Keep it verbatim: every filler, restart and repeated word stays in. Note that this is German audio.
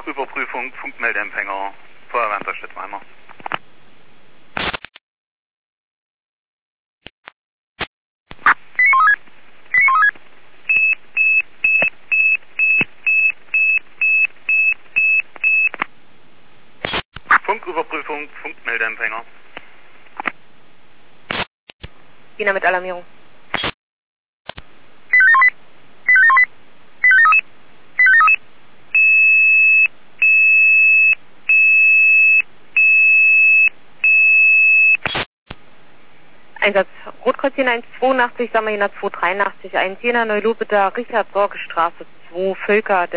Funküberprüfung, Funkmeldeempfänger, Feuerwehrmeister Stettweimer. Funküberprüfung, Funkmeldeempfänger. Wiener mit Alarmierung. Einsatz Rotkreuz Jena eins zweiundachtzig, Sommer Jena zwei dreiundachtzig, eins Jena Neulobeda, Richard Sorge Straße zwei, Völker.